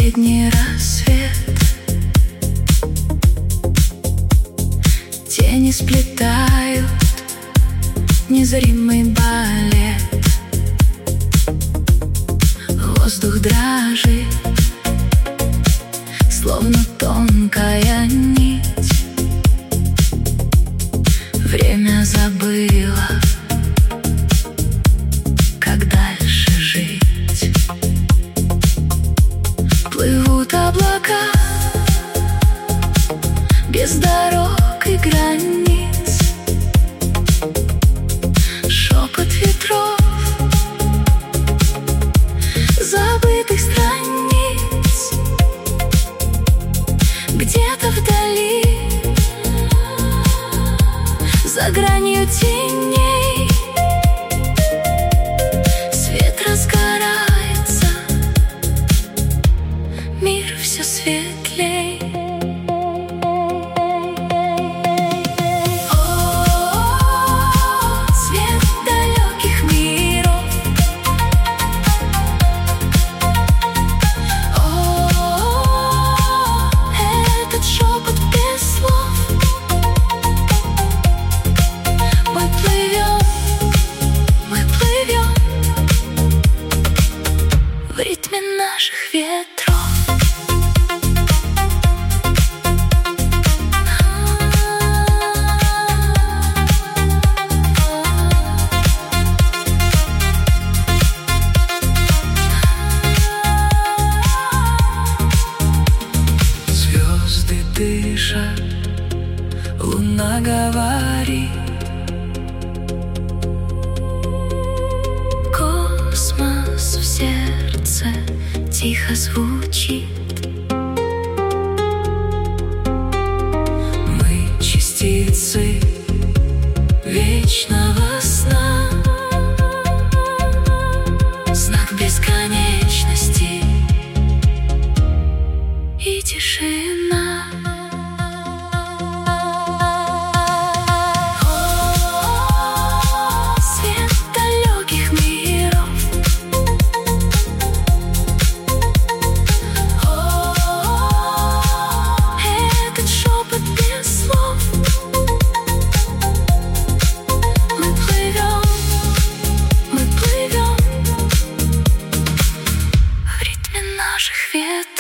Последний рассвет, тени сплетают незримый балет. Воздух дрожит, словно тонкая нить. Время забыло, как дальше жить. Плывут облака без дорог и границ. Шепот ветров, забытых страниц. Где-то вдали, за гранью теней, свет разгорается, мир все светлей. О, свет далеких миров. О, этот шепот без слов. Мы плывем в ритме наших ветров. Звезды дышат, луна говорит. Космос в сердце тихо звучит. Мы частицы вечного сна, знак бесконечности и тишина. О, свет далеких миров. О, этот шепот без слов. Мы плывем в ритме наших ветров.